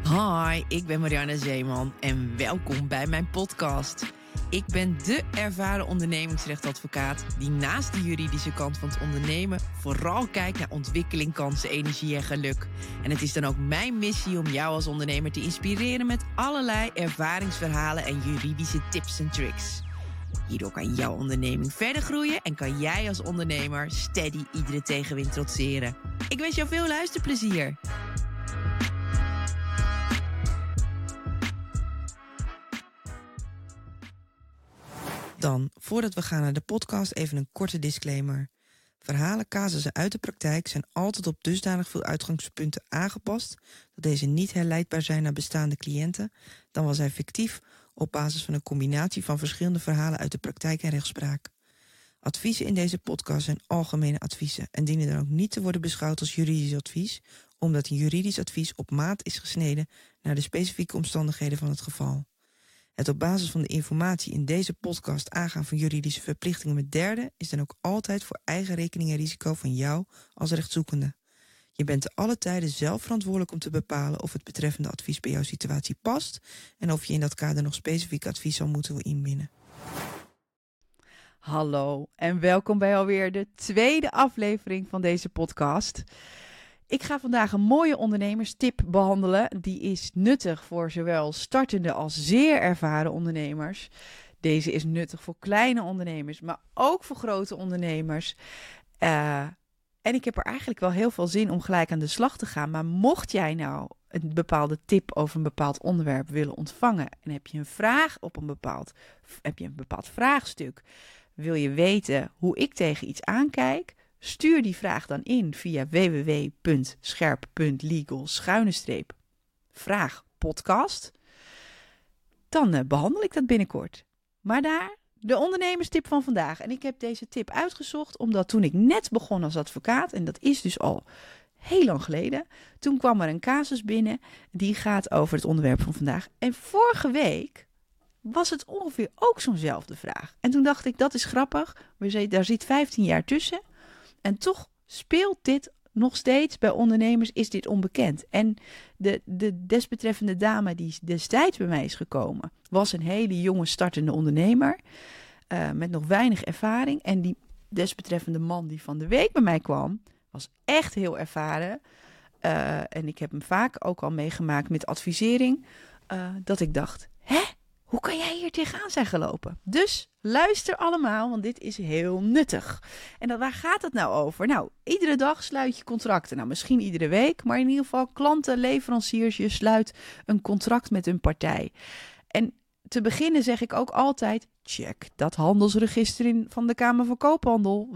Hi, ik ben Marianne Zeeman en welkom bij mijn podcast. Ik ben de ervaren ondernemingsrechtadvocaat die naast de juridische kant van het ondernemen vooral kijkt naar ontwikkeling, kansen, energie en geluk. En het is dan ook mijn missie om jou als ondernemer te inspireren met allerlei ervaringsverhalen en juridische tips en tricks. Hierdoor kan jouw onderneming verder groeien en kan jij als ondernemer steady iedere tegenwind trotseren. Ik wens jou veel luisterplezier. Dan, voordat we gaan naar de podcast, even een korte disclaimer. Verhalen, casussen uit de praktijk zijn altijd op dusdanig veel uitgangspunten aangepast dat deze niet herleidbaar zijn naar bestaande cliënten, dan wel zij fictief op basis van een combinatie van verschillende verhalen uit de praktijk en rechtspraak. Adviezen in deze podcast zijn algemene adviezen en dienen dan ook niet te worden beschouwd als juridisch advies, omdat een juridisch advies op maat is gesneden naar de specifieke omstandigheden van het geval. Het op basis van de informatie in deze podcast aangaan van juridische verplichtingen met derden is dan ook altijd voor eigen rekening en risico van jou als rechtszoekende. Je bent te alle tijden zelf verantwoordelijk om te bepalen of het betreffende advies bij jouw situatie past en of je in dat kader nog specifiek advies zal moeten inwinnen. Hallo en welkom bij alweer de tweede aflevering van deze podcast. Ik ga vandaag een mooie ondernemerstip behandelen. Die is nuttig voor zowel startende als zeer ervaren ondernemers. Deze is nuttig voor kleine ondernemers, maar ook voor grote ondernemers. En ik heb er eigenlijk wel heel veel zin om gelijk aan de slag te gaan. Maar mocht jij nou een bepaalde tip over een bepaald onderwerp willen ontvangen en heb je een vraag op een bepaald vraagstuk, wil je weten hoe ik tegen iets aankijk? Stuur die vraag dan in via www.scherp.legal/vraagpodcast. Dan behandel ik dat binnenkort. Maar daar de ondernemerstip van vandaag. En ik heb deze tip uitgezocht omdat toen ik net begon als advocaat, en dat is dus al heel lang geleden, toen kwam er een casus binnen die gaat over het onderwerp van vandaag. En vorige week was het ongeveer ook zo'nzelfde vraag. En toen dacht ik, dat is grappig. Daar zit 15 jaar tussen. En toch speelt dit nog steeds bij ondernemers, is dit onbekend. En de desbetreffende dame die destijds bij mij is gekomen, was een hele jonge startende ondernemer met nog weinig ervaring. En die desbetreffende man die van de week bij mij kwam, was echt heel ervaren. En ik heb hem vaak ook al meegemaakt met advisering, dat ik dacht, hoe kan jij hier tegenaan zijn gelopen? Dus luister allemaal, want dit is heel nuttig. En waar gaat het nou over? Nou, iedere dag sluit je contracten. Nou, misschien iedere week, maar in ieder geval klanten, leveranciers, je sluit een contract met een partij. En te beginnen zeg ik ook altijd, check dat handelsregister van de Kamer van Koophandel,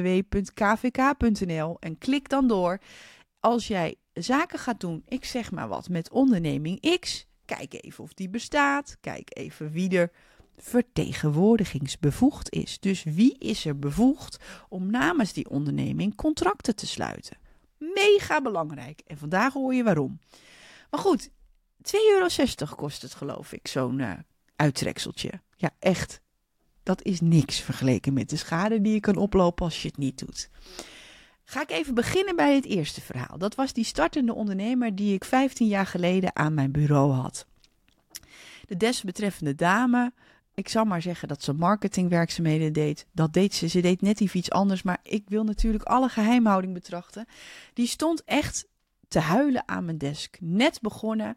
www.kvk.nl, en klik dan door. Als jij zaken gaat doen, ik zeg maar wat, met onderneming X, kijk even of die bestaat. Kijk even wie er vertegenwoordigingsbevoegd is. Dus wie is er bevoegd om namens die onderneming contracten te sluiten? Mega belangrijk. En vandaag hoor je waarom. Maar goed, €2,60 kost het, geloof ik, zo'n uittrekseltje. Ja, echt. Dat is niks vergeleken met de schade die je kan oplopen als je het niet doet. Ga ik even beginnen bij het eerste verhaal. Dat was die startende ondernemer die ik 15 jaar geleden aan mijn bureau had. De desbetreffende dame, ik zal maar zeggen dat ze marketingwerkzaamheden deed. Dat deed ze. Ze deed net iets anders, maar ik wil natuurlijk alle geheimhouding betrachten. Die stond echt te huilen aan mijn desk. Net begonnen,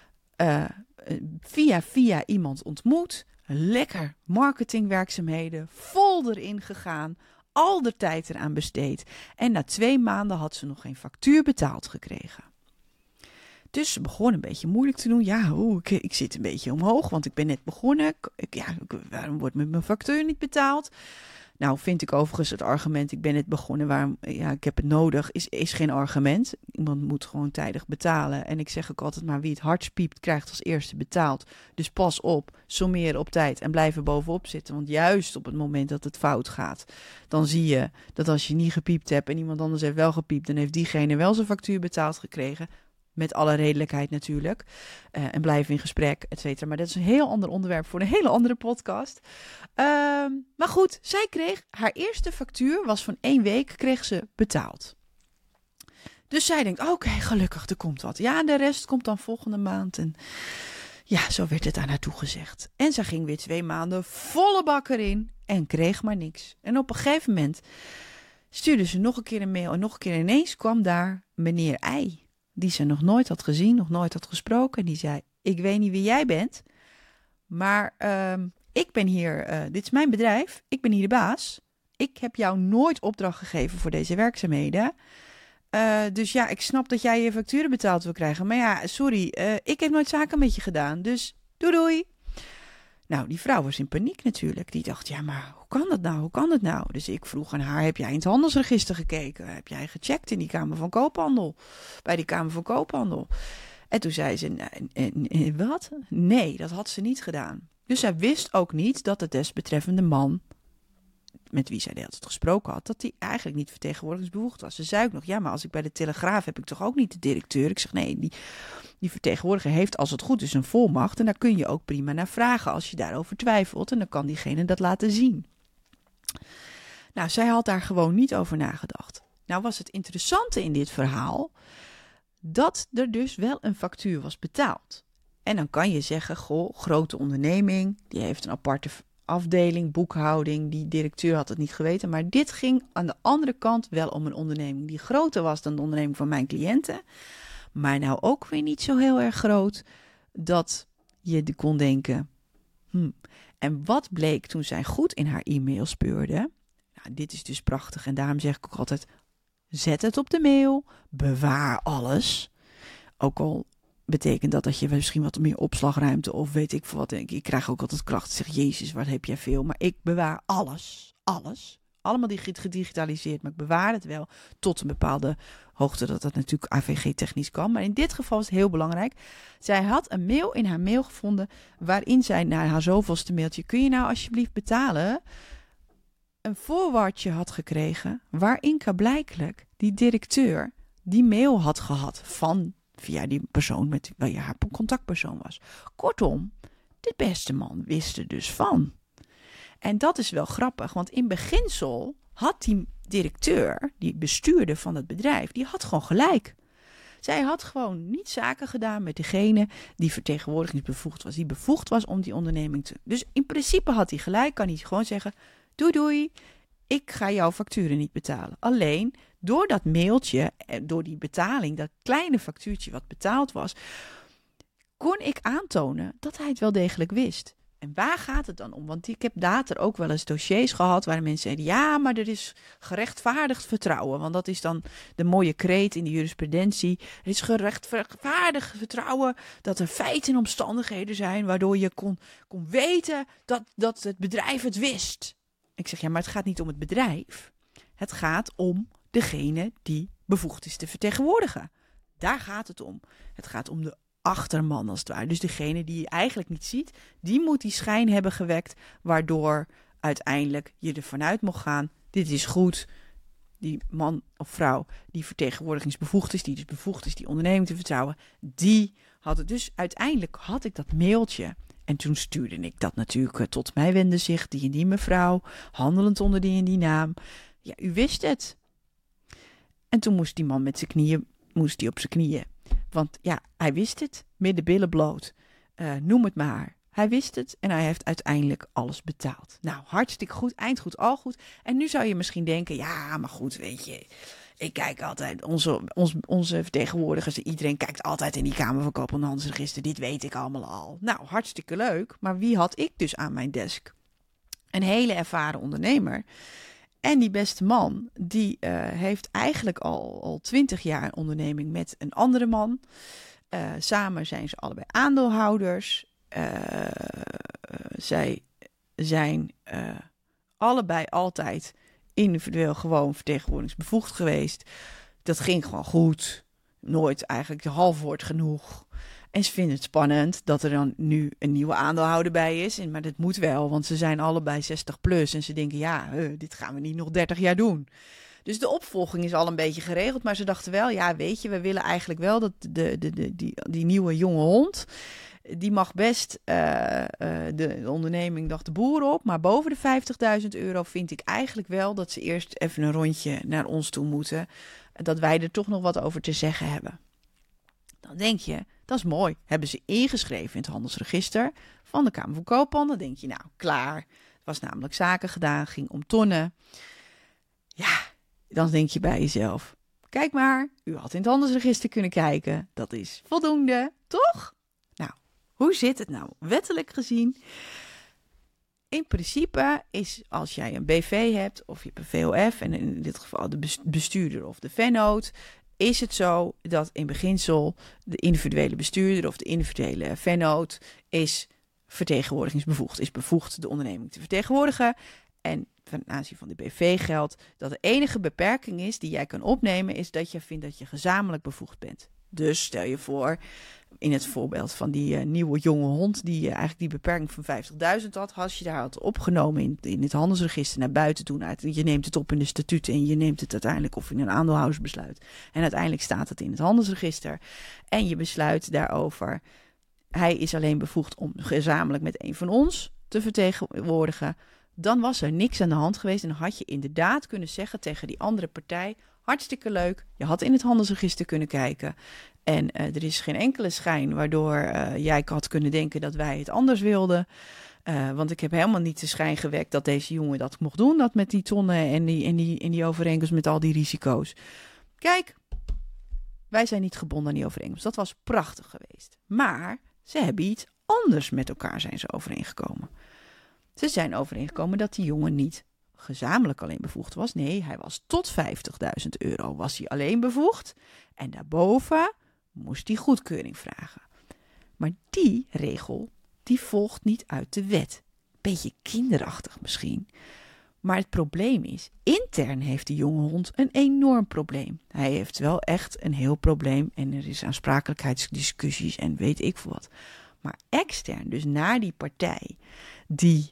via iemand ontmoet. Lekker marketingwerkzaamheden, vol erin gegaan. Al de tijd eraan besteed. En na 2 maanden had ze nog geen factuur betaald gekregen. Dus ze begon een beetje moeilijk te doen. Ja, ik zit een beetje omhoog, want ik ben net begonnen. Waarom wordt mijn factuur niet betaald? Nou, vind ik overigens het argument, ik ben net begonnen, ik heb het nodig, is geen argument. Iemand moet gewoon tijdig betalen. En ik zeg ook altijd maar, wie het hardst piept, krijgt als eerste betaald. Dus pas op, sommeren op tijd en blijf er bovenop zitten. Want juist op het moment dat het fout gaat, dan zie je dat als je niet gepiept hebt en iemand anders heeft wel gepiept, dan heeft diegene wel zijn factuur betaald gekregen. Met alle redelijkheid natuurlijk. En blijven in gesprek, et cetera. Maar dat is een heel ander onderwerp voor een hele andere podcast. Maar goed, zij kreeg haar eerste factuur, was van 1 week, kreeg ze betaald. Dus zij denkt, oké, gelukkig, er komt wat. Ja, en de rest komt dan volgende maand. En ja, zo werd het aan haar toegezegd. En zij ging weer 2 maanden volle bak erin en kreeg maar niks. En op een gegeven moment stuurde ze nog een keer een mail. En nog een keer ineens kwam daar meneer I, die ze nog nooit had gezien, nog nooit had gesproken. En die zei, ik weet niet wie jij bent, maar ik ben hier, dit is mijn bedrijf, ik ben hier de baas. Ik heb jou nooit opdracht gegeven voor deze werkzaamheden. Dus ja, ik snap dat jij je facturen betaald wil krijgen. Maar ja, sorry, ik heb nooit zaken met je gedaan. Dus doei doei. Nou, die vrouw was in paniek natuurlijk. Die dacht, ja, maar hoe kan dat nou? Hoe kan het nou? Dus ik vroeg aan haar, heb jij in het handelsregister gekeken? Heb jij gecheckt in die Kamer van Koophandel? Bij die Kamer van Koophandel. En toen zei ze, wat? Nee, dat had ze niet gedaan. Dus zij wist ook niet dat de desbetreffende man, met wie zij de hele tijd gesproken had, dat hij eigenlijk niet vertegenwoordigingsbevoegd was. Ze zei ook nog, ja, maar als ik bij de Telegraaf heb ik toch ook niet de directeur? Ik zeg, nee, die vertegenwoordiger heeft als het goed is een volmacht en daar kun je ook prima naar vragen als je daarover twijfelt en dan kan diegene dat laten zien. Nou, zij had daar gewoon niet over nagedacht. Nou was het interessante in dit verhaal dat er dus wel een factuur was betaald. En dan kan je zeggen, goh, grote onderneming, die heeft een aparte afdeling, boekhouding, die directeur had het niet geweten. Maar dit ging aan de andere kant wel om een onderneming die groter was dan de onderneming van mijn cliënten. Maar nou ook weer niet zo heel erg groot dat je kon denken. En wat bleek toen zij goed in haar e-mail speurde? Nou, dit is dus prachtig en daarom zeg ik ook altijd, zet het op de mail, bewaar alles. Ook al betekent dat je misschien wat meer opslagruimte of weet ik veel wat. Ik krijg ook altijd kracht. Zeg, Jezus, wat heb jij veel. Maar ik bewaar alles. Allemaal gedigitaliseerd, maar ik bewaar het wel tot een bepaalde hoogte dat dat natuurlijk AVG-technisch kan. Maar in dit geval is het heel belangrijk. Zij had een mail in haar mail gevonden waarin zij naar haar zoveelste mailtje, kun je nou alsjeblieft betalen, een voorwoordje had gekregen waarin klaarblijkelijk die directeur die mail had gehad via die persoon met wie haar contactpersoon was. Kortom, de beste man wist er dus van. En dat is wel grappig, want in beginsel had die directeur, die bestuurder van het bedrijf, die had gewoon gelijk. Zij had gewoon niet zaken gedaan met degene die vertegenwoordigingsbevoegd was. Die bevoegd was om die onderneming te... Dus in principe had hij gelijk, kan hij gewoon zeggen, doei doei, ik ga jouw facturen niet betalen. Alleen door dat mailtje, door die betaling, dat kleine factuurtje wat betaald was, kon ik aantonen dat hij het wel degelijk wist. En waar gaat het dan om? Want ik heb later ook wel eens dossiers gehad waar mensen zeiden, ja, maar er is gerechtvaardigd vertrouwen. Want dat is dan de mooie kreet in de jurisprudentie. Er is gerechtvaardigd vertrouwen dat er feiten en omstandigheden zijn waardoor je kon weten dat het bedrijf het wist. Ik zeg, ja, maar het gaat niet om het bedrijf. Het gaat om degene die bevoegd is te vertegenwoordigen. Daar gaat het om. Het gaat om de achterman als het ware. Dus degene die je eigenlijk niet ziet, die moet die schijn hebben gewekt, waardoor uiteindelijk je ervan uit mocht gaan, dit is goed. Die man of vrouw die vertegenwoordigingsbevoegd is, die dus bevoegd is die onderneming te vertrouwen, die had het. Dus uiteindelijk had ik dat mailtje. En toen stuurde ik dat natuurlijk tot mij wende zich die en die mevrouw, handelend onder die en die naam. Ja, u wist het. En toen moest die man op zijn knieën. Want ja, hij wist het, midden billen bloot. Noem het maar. Hij wist het en hij heeft uiteindelijk alles betaald. Nou, hartstikke goed, eind goed, al goed. En nu zou je misschien denken, ja, maar goed, weet je, ik kijk altijd, onze vertegenwoordigers, iedereen kijkt altijd in die Kamer van Koop- en Handelsregister. Dit weet ik allemaal al. Nou, hartstikke leuk. Maar wie had ik dus aan mijn desk? Een hele ervaren ondernemer. En die beste man, die heeft eigenlijk al 20 jaar een onderneming met een andere man. Samen zijn ze allebei aandeelhouders. Zij zijn allebei altijd individueel gewoon vertegenwoordigingsbevoegd geweest. Dat ging gewoon goed. Nooit eigenlijk de half woord genoeg. En ze vinden het spannend dat er dan nu een nieuwe aandeelhouder bij is. Maar dat moet wel, want ze zijn allebei 60 plus. En ze denken, ja, dit gaan we niet nog 30 jaar doen. Dus de opvolging is al een beetje geregeld. Maar ze dachten wel, ja, weet je, we willen eigenlijk wel dat die nieuwe jonge hond, die mag best de onderneming dacht de boer op. Maar boven de €50.000 vind ik eigenlijk wel dat ze eerst even een rondje naar ons toe moeten. dat wij er toch nog wat over te zeggen hebben. Dan denk je, dat is mooi. Hebben ze ingeschreven in het handelsregister van de Kamer van Koophandel. Dan denk je, nou, klaar. Het was namelijk zaken gedaan, ging om tonnen. Ja, dan denk je bij jezelf, kijk maar, u had in het handelsregister kunnen kijken. Dat is voldoende, toch? Nou, hoe zit het nou wettelijk gezien? In principe is als jij een BV hebt of je hebt een VOF en in dit geval de bestuurder of de vennoot, is het zo dat in beginsel de individuele bestuurder of de individuele vennoot is vertegenwoordigingsbevoegd, is bevoegd de onderneming te vertegenwoordigen. En ten aanzien van de BV geldt dat de enige beperking is die jij kan opnemen, is dat je vindt dat je gezamenlijk bevoegd bent. Dus stel je voor, in het voorbeeld van die nieuwe jonge hond die eigenlijk die beperking van 50.000 had, als je daar had opgenomen in het handelsregister naar buiten toe, je neemt het op in de statuten en je neemt het uiteindelijk of in een aandeelhoudersbesluit. En uiteindelijk staat het in het handelsregister en je besluit daarover. Hij is alleen bevoegd om gezamenlijk met een van ons te vertegenwoordigen. Dan was er niks aan de hand geweest en dan had je inderdaad kunnen zeggen tegen die andere partij, hartstikke leuk, je had in het handelsregister kunnen kijken. En er is geen enkele schijn waardoor jij had kunnen denken dat wij het anders wilden. Want ik heb helemaal niet de schijn gewekt dat deze jongen dat mocht doen. Dat met die tonnen en die overeenkomst met al die risico's. Kijk, wij zijn niet gebonden aan die overeenkomst. Dat was prachtig geweest. Maar ze hebben iets anders met elkaar zijn ze overeengekomen. Ze zijn overeengekomen dat die jongen niet gezamenlijk alleen bevoegd was. Nee, hij was tot €50.000 was hij alleen bevoegd. En daarboven moest hij goedkeuring vragen. Maar die regel, die volgt niet uit de wet. Beetje kinderachtig misschien. Maar het probleem is, intern heeft die jonge hond een enorm probleem. Hij heeft wel echt een heel probleem en er is aansprakelijkheidsdiscussies en weet ik veel wat. Maar extern, dus naar die partij die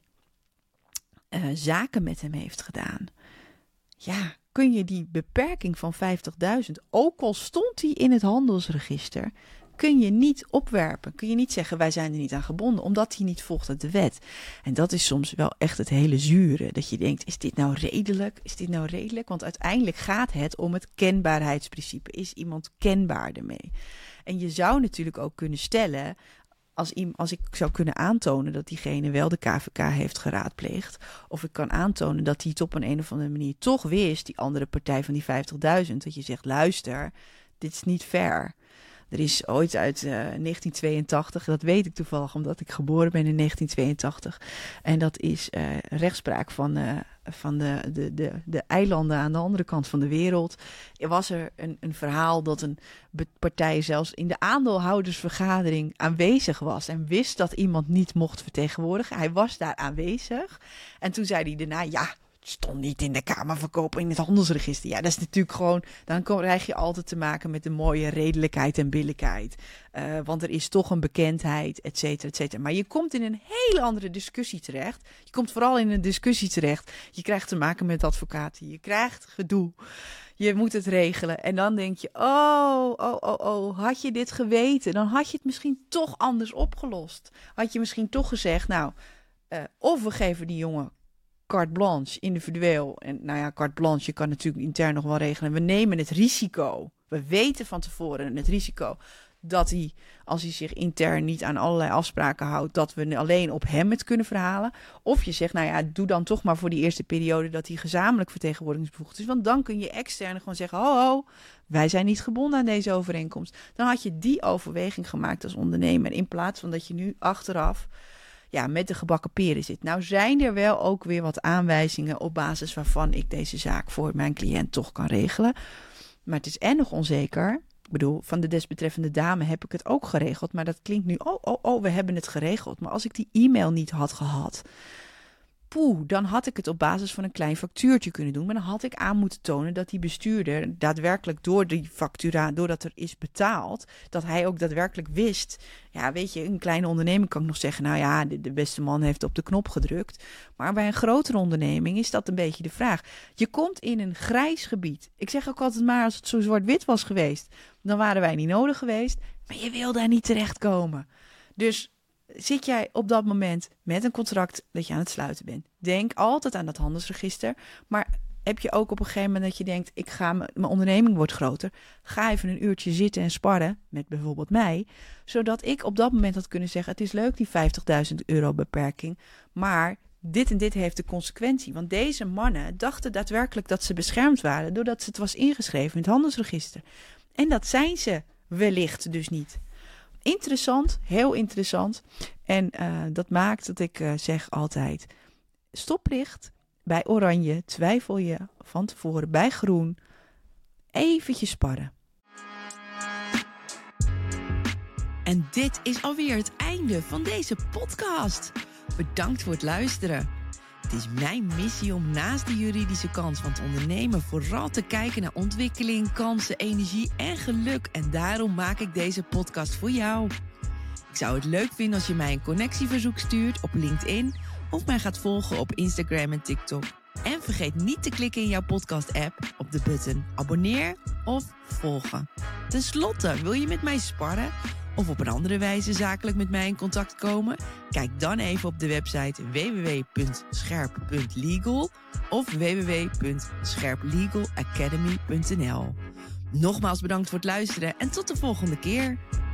zaken met hem heeft gedaan, ja, kun je die beperking van 50.000, ook al stond die in het handelsregister, kun je niet opwerpen. Kun je niet zeggen, wij zijn er niet aan gebonden, omdat die niet volgt uit de wet. En dat is soms wel echt het hele zure. Dat je denkt, is dit nou redelijk? Is dit nou redelijk? Want uiteindelijk gaat het om het kenbaarheidsprincipe. Is iemand kenbaar ermee? En je zou natuurlijk ook kunnen stellen, als ik zou kunnen aantonen dat diegene wel de KVK heeft geraadpleegd, of ik kan aantonen dat hij het op een of andere manier toch wist, die andere partij van die 50.000, dat je zegt, luister, dit is niet fair. Er is ooit uit 1982, dat weet ik toevallig omdat ik geboren ben in 1982. En dat is rechtspraak van de eilanden aan de andere kant van de wereld. Er was er een verhaal dat een partij zelfs in de aandeelhoudersvergadering aanwezig was en wist dat iemand niet mocht vertegenwoordigen. Hij was daar aanwezig. En toen zei hij daarna, ja, stond niet in de Kamerverkoop in het handelsregister. Ja, dat is natuurlijk gewoon, dan krijg je altijd te maken met de mooie redelijkheid en billijkheid. Want er is toch een bekendheid, et cetera, et cetera. Maar je komt in een hele andere discussie terecht. Je komt vooral in een discussie terecht. Je krijgt te maken met advocaten. Je krijgt gedoe. Je moet het regelen. En dan denk je, had je dit geweten? Dan had je het misschien toch anders opgelost. Had je misschien toch gezegd, nou, of we geven die jongen carte blanche, individueel. En nou ja, carte blanche, je kan natuurlijk intern nog wel regelen. We nemen het risico. We weten van tevoren het risico dat hij, als hij zich intern niet aan allerlei afspraken houdt, dat we alleen op hem het kunnen verhalen. Of je zegt, nou ja, doe dan toch maar voor die eerste periode dat hij gezamenlijk vertegenwoordigingsbevoegd is. Want dan kun je extern gewoon zeggen, ho, wij zijn niet gebonden aan deze overeenkomst. Dan had je die overweging gemaakt als ondernemer, in plaats van dat je nu achteraf met de gebakken peren zit. Nou zijn er wel ook weer wat aanwijzingen op basis waarvan ik deze zaak voor mijn cliënt toch kan regelen. Maar het is nog onzeker. Ik bedoel, van de desbetreffende dame heb ik het ook geregeld. Maar dat klinkt nu, we hebben het geregeld. Maar als ik die e-mail niet had gehad, dan had ik het op basis van een klein factuurtje kunnen doen. Maar dan had ik aan moeten tonen dat die bestuurder daadwerkelijk door die factura, doordat er is betaald, dat hij ook daadwerkelijk wist. Ja, weet je, een kleine onderneming kan ik nog zeggen, nou ja, de beste man heeft op de knop gedrukt. Maar bij een grotere onderneming is dat een beetje de vraag. Je komt in een grijs gebied. Ik zeg ook altijd maar, als het zo zwart-wit was geweest, dan waren wij niet nodig geweest. Maar je wil daar niet terechtkomen. Dus zit jij op dat moment met een contract dat je aan het sluiten bent, denk altijd aan dat handelsregister. Maar heb je ook op een gegeven moment dat je denkt, mijn onderneming wordt groter. Ga even een uurtje zitten en sparren met bijvoorbeeld mij. Zodat ik op dat moment had kunnen zeggen, het is leuk die €50.000 beperking. Maar dit en dit heeft de consequentie. Want deze mannen dachten daadwerkelijk dat ze beschermd waren doordat het was ingeschreven in het handelsregister. En dat zijn ze wellicht dus niet. Interessant, heel interessant. En dat maakt dat ik zeg altijd, stoplicht bij oranje, twijfel je van tevoren bij groen, eventjes sparren. En dit is alweer het einde van deze podcast. Bedankt voor het luisteren. Het is mijn missie om naast de juridische kant van het ondernemen vooral te kijken naar ontwikkeling, kansen, energie en geluk. En daarom maak ik deze podcast voor jou. Ik zou het leuk vinden als je mij een connectieverzoek stuurt op LinkedIn of mij gaat volgen op Instagram en TikTok. En vergeet niet te klikken in jouw podcast-app op de button abonneer of volgen. Ten slotte, wil je met mij sparren of op een andere wijze zakelijk met mij in contact komen? Kijk dan even op de website www.scherp.legal of www.scherplegalacademy.nl. Nogmaals bedankt voor het luisteren en tot de volgende keer.